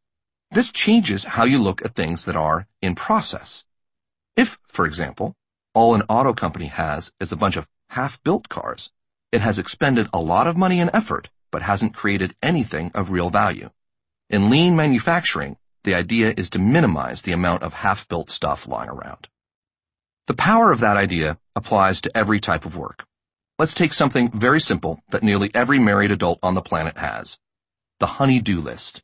This changes how you look at things that are in process. If, for example, all an auto company has is a bunch of half-built cars, it has expended a lot of money and effort, but hasn't created anything of real value. In lean manufacturing, the idea is to minimize the amount of half-built stuff lying around. The power of that idea applies to every type of work. Let's take something very simple that nearly every married adult on the planet has: the honey-do list.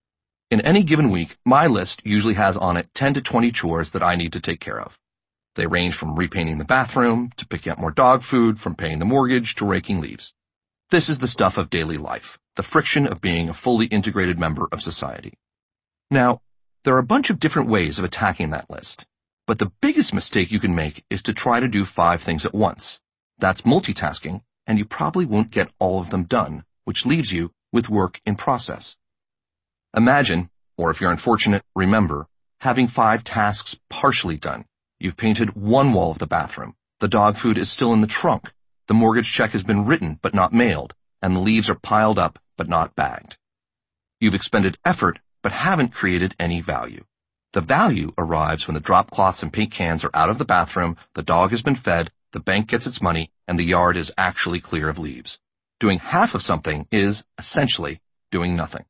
In any given week, my list usually has on it 10 to 20 chores that I need to take care of. They range from repainting the bathroom, to picking up more dog food, from paying the mortgage, to raking leaves. This is the stuff of daily life, the friction of being a fully integrated member of society. Now, there are a bunch of different ways of attacking that list, but the biggest mistake you can make is to try to do 5 things at once. That's multitasking, and you probably won't get all of them done, which leaves you with work in process. Imagine, or if you're unfortunate, remember, having 5 tasks partially done. You've painted one wall of the bathroom. The dog food is still in the trunk. The mortgage check has been written but not mailed, and the leaves are piled up but not bagged. You've expended effort but haven't created any value. The value arrives when the drop cloths and paint cans are out of the bathroom, the dog has been fed, the bank gets its money, and the yard is actually clear of leaves. Doing half of something is, essentially, doing nothing.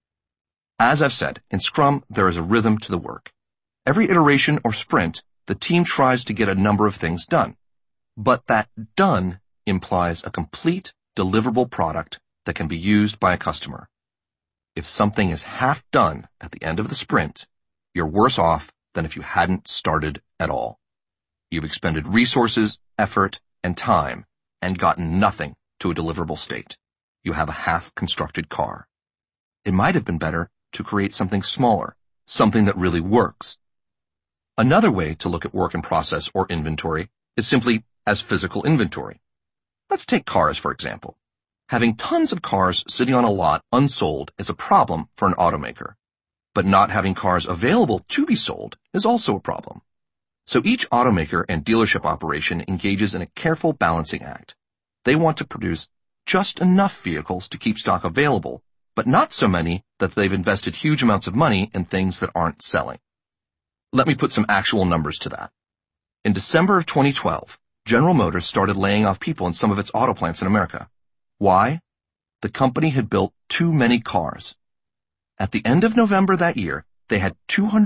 As I've said, in Scrum, there is a rhythm to the work. Every iteration or sprint, the team tries to get a number of things done. But that done implies a complete, deliverable product that can be used by a customer. If something is half done at the end of the sprint, you're worse off than if you hadn't started at all. You've expended resources, effort, and time, and gotten nothing to a deliverable state. You have a half-constructed car. It might have been better to create something smaller, something that really works. Another way to look at work in process or inventory is simply as physical inventory. Let's take cars, for example. Having tons of cars sitting on a lot unsold is a problem for an automaker. But not having cars available to be sold is also a problem. So each automaker and dealership operation engages in a careful balancing act. They want to produce just enough vehicles to keep stock available, but not so many that they've invested huge amounts of money in things that aren't selling. Let me put some actual numbers to that. In December of 2012, General Motors started laying off people in some of its auto plants in America. Why? The company had built too many cars. At the end of November that year, they had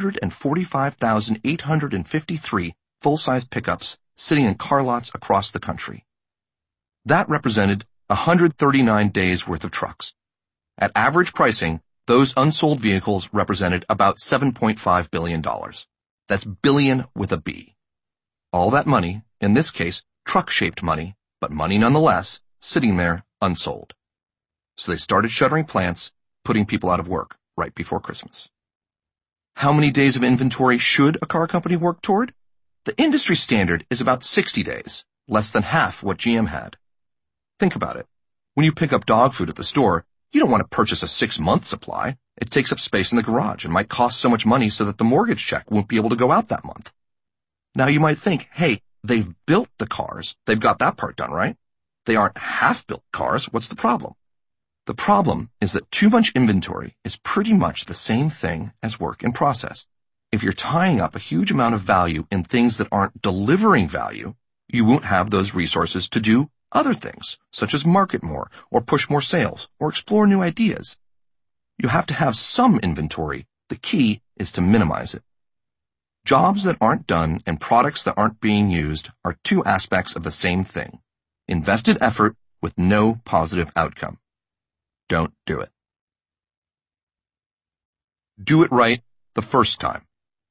245,853 full-size pickups sitting in car lots across the country. That represented 139 days' worth of trucks. At average pricing, those unsold vehicles represented about $7.5 billion. That's billion with a B. All that money, in this case, truck-shaped money, but money nonetheless, sitting there unsold. so they started shuttering plants, putting people out of work right before Christmas. How many days of inventory should a car company work toward? The industry standard is about 60 days, less than half what GM had. Think about it. When you pick up dog food at the store, you don't want to purchase a 6-month supply. It takes up space in the garage and might cost so much money so that the mortgage check won't be able to go out that month. Now you might think, hey, they've built the cars. They've got that part done, right? They aren't half-built cars. What's the problem? The problem is that too much inventory is pretty much the same thing as work in process. If you're tying up a huge amount of value in things that aren't delivering value, you won't have those resources to do other things, such as market more, or push more sales, or explore new ideas. You have to have some inventory. The key is to minimize it. Jobs that aren't done and products that aren't being used are two aspects of the same thing. Invested effort with no positive outcome. Don't do it. Do it right the first time.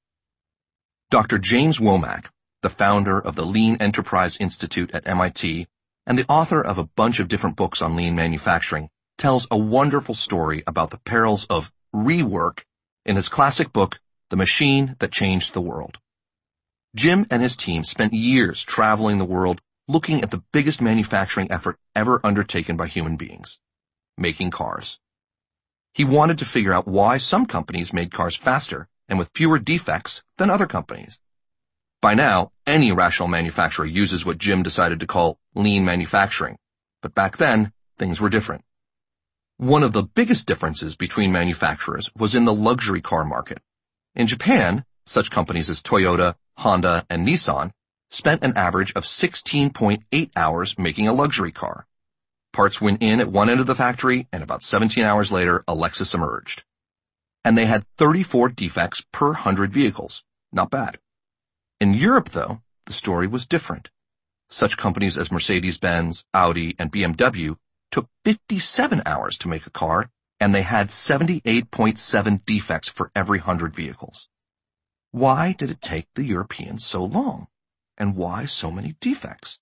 Dr. James Womack, the founder of the Lean Enterprise Institute at MIT and the author of a bunch of different books on lean manufacturing, tells a wonderful story about the perils of rework in his classic book, The Machine That Changed the World. Jim and his team spent years traveling the world looking at the biggest manufacturing effort ever undertaken by human beings, making cars. He wanted to figure out why some companies made cars faster and with fewer defects than other companies. By now, any rational manufacturer uses what Jim decided to call lean manufacturing, but back then, things were different. One of the biggest differences between manufacturers was in the luxury car market. In Japan, such companies as Toyota, Honda, and Nissan spent an average of 16.8 hours making a luxury car. Parts went in at one end of the factory, and about 17 hours later, a Lexus emerged. And they had 34 defects per 100 vehicles. Not bad. In Europe, though, the story was different. Such companies as Mercedes-Benz, Audi, and BMW took 57 hours to make a car, and they had 78.7 defects for every 100 vehicles. Why did it take the Europeans so long? And why so many defects?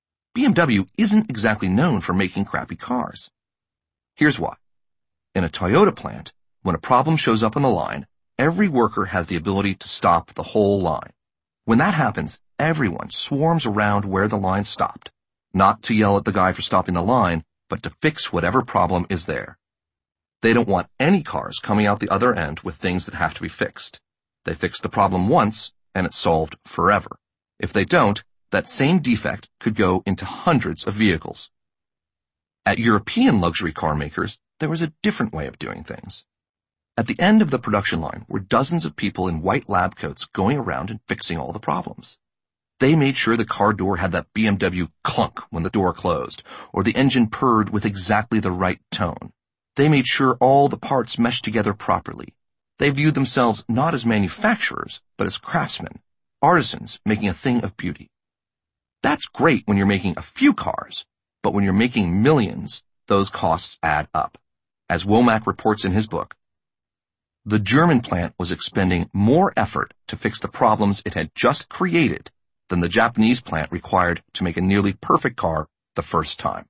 BMW isn't exactly known for making crappy cars. Here's why. In a Toyota plant, when a problem shows up on the line, every worker has the ability to stop the whole line. When that happens, everyone swarms around where the line stopped, not to yell at the guy for stopping the line, but to fix whatever problem is there. They don't want any cars coming out the other end with things that have to be fixed. They fix the problem once, and it's solved forever. If they don't, that same defect could go into hundreds of vehicles. At European luxury car makers, there was a different way of doing things. At the end of the production line were dozens of people in white lab coats going around and fixing all the problems. They made sure the car door had that BMW clunk when the door closed, or the engine purred with exactly the right tone. They made sure all the parts meshed together properly. They viewed themselves not as manufacturers, but as craftsmen, artisans making a thing of beauty. That's great when you're making a few cars, but when you're making millions, those costs add up. As Womack reports in his book, the German plant was expending more effort to fix the problems it had just created than the Japanese plant required to make a nearly perfect car the first time.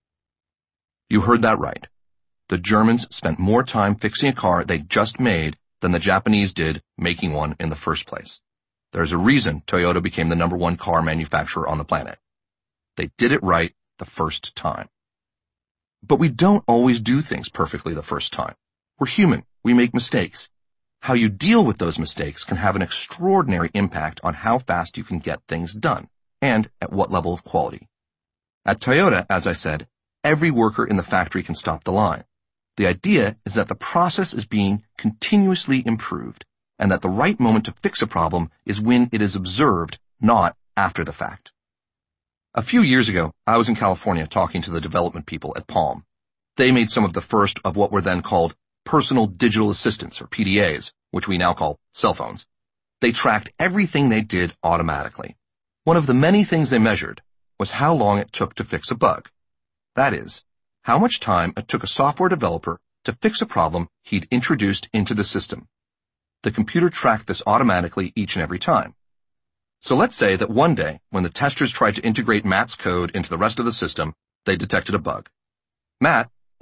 You heard that right. The Germans spent more time fixing a car they just made than the Japanese did making one in the first place. There's a reason Toyota became the #1 car manufacturer on the planet. They did it right the first time. But we don't always do things perfectly the first time. We're human. We make mistakes. How you deal with those mistakes can have an extraordinary impact on how fast you can get things done, and at what level of quality. At Toyota, as I said, every worker in the factory can stop the line. The idea is that the process is being continuously improved, and that the right moment to fix a problem is when it is observed, not after the fact. A few years ago, I was in California talking to the development people at Palm. They made some of the first of what were then called personal digital assistants, or PDAs, which we now call cell phones. They tracked everything they did automatically. One of the many things they measured was how long it took to fix a bug. That is, how much time it took a software developer to fix a problem he'd introduced into the system. The computer tracked this automatically each and every time. So let's say that one day, when the testers tried to integrate Matt's code into the rest of the system, they detected a bug. Matt,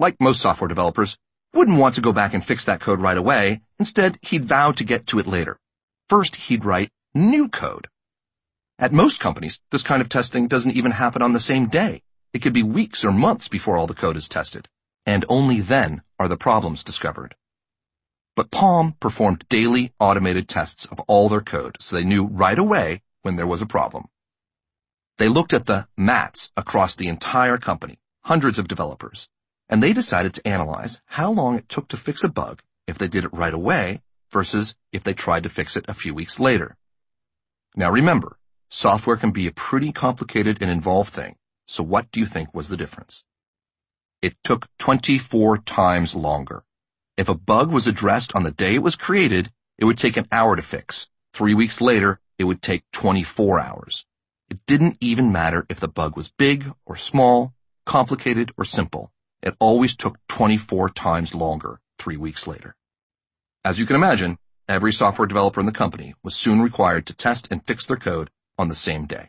like most software developers, wouldn't want to go back and fix that code right away. Instead, he'd vow to get to it later. First, he'd write new code. At most companies, this kind of testing doesn't even happen on the same day. It could be weeks or months before all the code is tested. And only then are the problems discovered. But Palm performed daily automated tests of all their code, so they knew right away when there was a problem. They looked at the mats across the entire company, hundreds of developers, and they decided to analyze how long it took to fix a bug if they did it right away versus if they tried to fix it a few weeks later. Now remember, software can be a pretty complicated and involved thing, so what do you think was the difference? It took 24 times longer. If a bug was addressed on the day it was created, it would take an hour to fix. 3 weeks later, it would take 24 hours. It didn't even matter if the bug was big or small, complicated or simple. It always took 24 times longer 3 weeks later. As you can imagine, every software developer in the company was soon required to test and fix their code on the same day.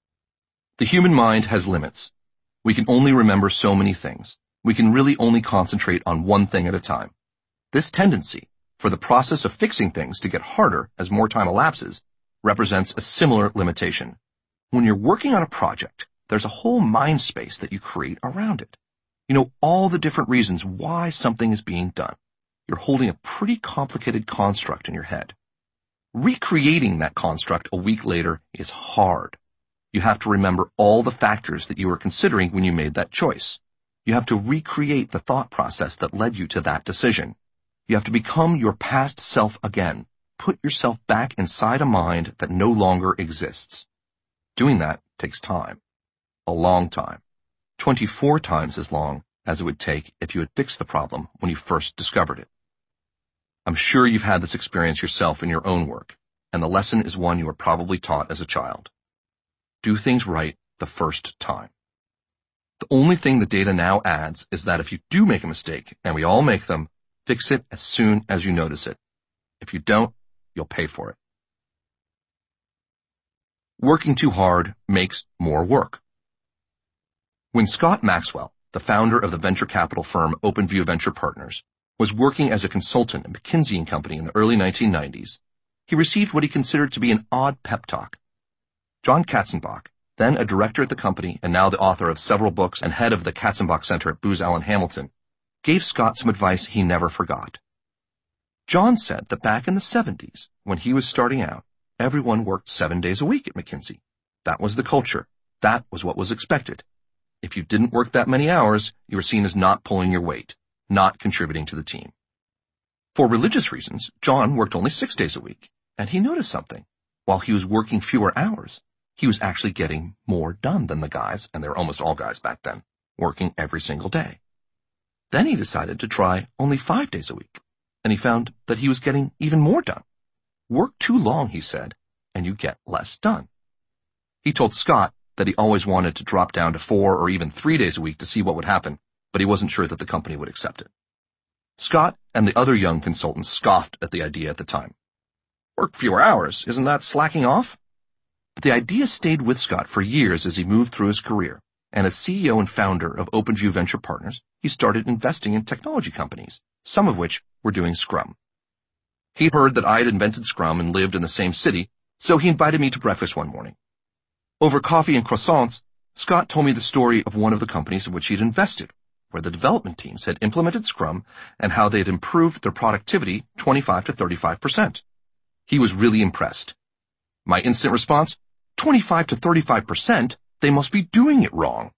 The human mind has limits. We can only remember so many things. We can really only concentrate on one thing at a time. This tendency for the process of fixing things to get harder as more time elapses represents a similar limitation. When you're working on a project, there's a whole mind space that you create around it. You know all the different reasons why something is being done. You're holding a pretty complicated construct in your head. Recreating that construct a week later is hard. You have to remember all the factors that you were considering when you made that choice. You have to recreate the thought process that led you to that decision. You have to become your past self again. Put yourself back inside a mind that no longer exists. Doing that takes time. A long time. 24 times as long as it would take if you had fixed the problem when you first discovered it. I'm sure you've had this experience yourself in your own work, and the lesson is one you were probably taught as a child. Do things right the first time. The only thing the data now adds is that if you do make a mistake, and we all make them, fix it as soon as you notice it. If you don't, you'll pay for it. Working too hard makes more work. When Scott Maxwell, the founder of the venture capital firm OpenView Venture Partners, was working as a consultant at McKinsey & Company in the early 1990s, he received what he considered to be an odd pep talk. John Katzenbach, then a director at the company and now the author of several books and head of the Katzenbach Center at Booz Allen Hamilton, gave Scott some advice he never forgot. John said that back in the 70s, when he was starting out, everyone worked 7 days a week at McKinsey. That was the culture. That was what was expected. If you didn't work that many hours, you were seen as not pulling your weight, not contributing to the team. For religious reasons, John worked only 6 days a week, and he noticed something. While he was working fewer hours, he was actually getting more done than the guys, and they were almost all guys back then, working every single day. Then he decided to try only 5 days a week, and he found that he was getting even more done. Work too long, he said, and you get less done. He told Scott that he always wanted to drop down to 4 or even 3 days a week to see what would happen, but he wasn't sure that the company would accept it. Scott and the other young consultants scoffed at the idea at the time. Work fewer hours, isn't that slacking off? But the idea stayed with Scott for years as he moved through his career, and as CEO and founder of OpenView Venture Partners, he started investing in technology companies, some of which were doing Scrum. He heard that I had invented Scrum and lived in the same city, so he invited me to breakfast one morning. Over coffee and croissants, Scott told me the story of one of the companies in which he'd invested, where the development teams had implemented Scrum and how they had improved their productivity 25 to 35%. He was really impressed. My instant response, 25 to 35%? They must be doing it wrong.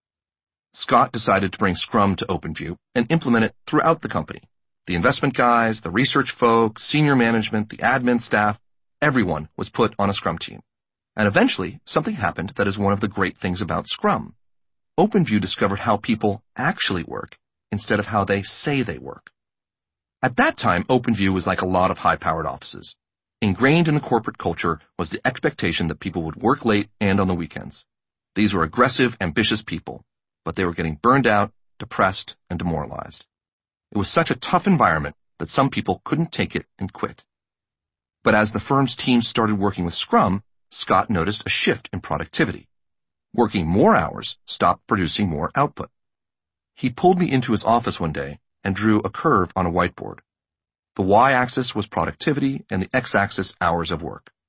Scott decided to bring Scrum to OpenView and implement it throughout the company. The investment guys, the research folks, senior management, the admin staff, everyone was put on a Scrum team. And eventually, something happened that is one of the great things about Scrum. OpenView discovered how people actually work instead of how they say they work. At that time, OpenView was like a lot of high-powered offices. Ingrained in the corporate culture was the expectation that people would work late and on the weekends. These were aggressive, ambitious people, but they were getting burned out, depressed, and demoralized. It was such a tough environment that some people couldn't take it and quit. But as the firm's teams started working with Scrum, Scott noticed a shift in productivity. Working more hours stopped producing more output. He pulled me into his office one day and drew a curve on a whiteboard. The y-axis was productivity and the x-axis hours of work.